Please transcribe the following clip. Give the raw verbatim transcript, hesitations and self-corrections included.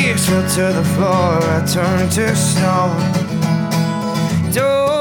knees fell to the floor, I turned to stone. Don't